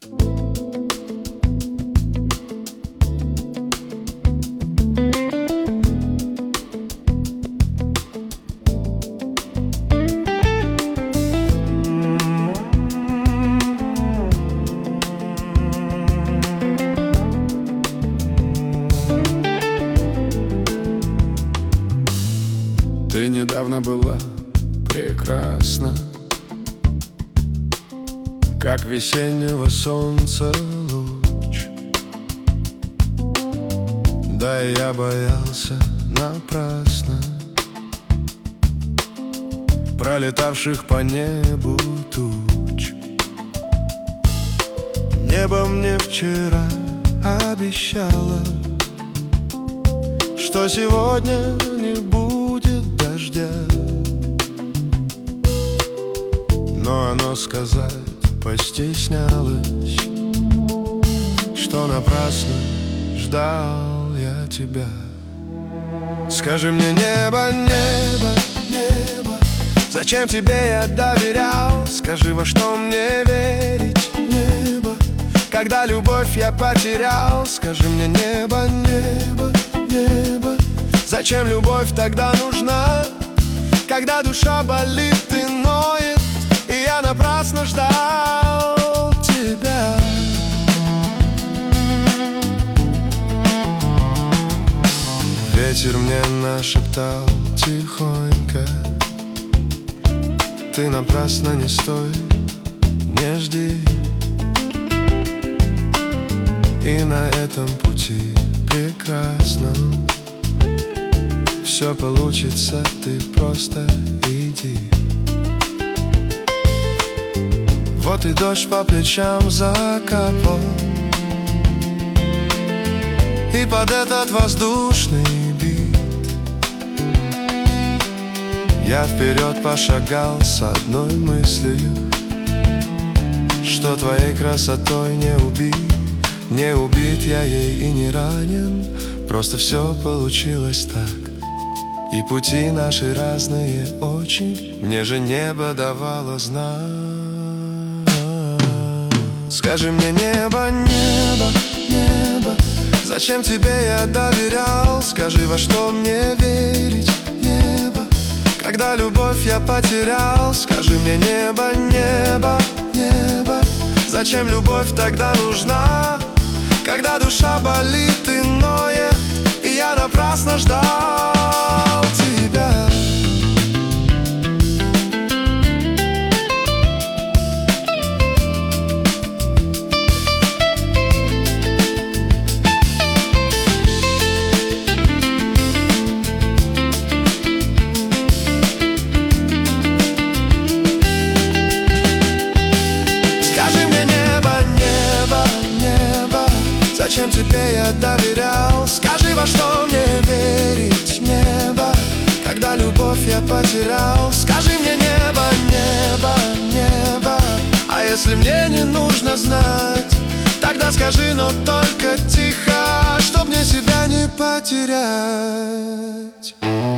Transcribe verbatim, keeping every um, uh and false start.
Ты недавно была прекрасна, как весеннего солнца луч. Да, и я боялся напрасно пролетавших по небу туч. Небо мне вчера обещало, что сегодня не будет дождя, но оно сказать постеснялось, что напрасно ждал я тебя. Скажи мне, небо, небо, небо, зачем тебе я доверял? Скажи, во что мне верить, небо, когда любовь я потерял? Скажи мне, небо, небо, небо, зачем любовь тогда нужна, когда душа болит и ноет, и я напрасно ждал тебя? Ветер мне нашептал тихонько: ты напрасно не стой, не жди. И на этом пути прекрасном все получится, ты просто иди. Вот и дождь по плечам закапал, и под этот воздушный бит я вперед пошагал с одной мыслью, что твоей красотой не убит. Не убит я ей и не ранен, просто все получилось так. И пути наши разные очень, мне же небо давало знак. Скажи мне, небо, небо, небо, зачем тебе я доверял? Скажи, во что мне верить, небо, когда любовь я потерял? Скажи мне, небо, небо, небо, зачем любовь тогда нужна, когда душа болит и ноет, и я напрасно ждал тебя? Зачем тебе я доверял? Скажи, во что мне верить, небо, когда любовь я потерял? Скажи мне, небо, небо, небо, а если мне не нужно знать, тогда скажи, но только тихо, чтоб мне себя не потерять.